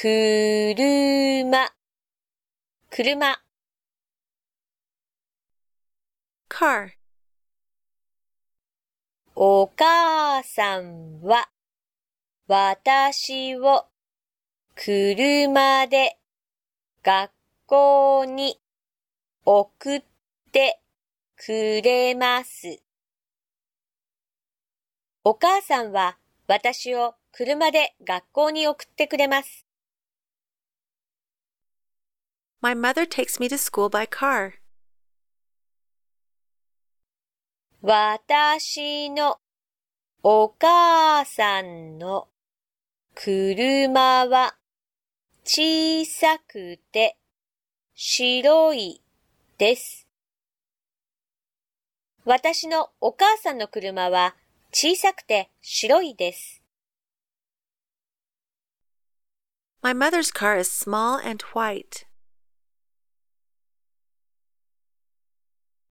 車、車。 car, お母さんは私を車で学校に送ってくれます。お母さんは私を車で学校に送ってくれます。 My mother takes me to school by car. 私のお母さんの車は小さくて白いです。私のお母さんの車は小さくて白いです。 My mother's car is small and white.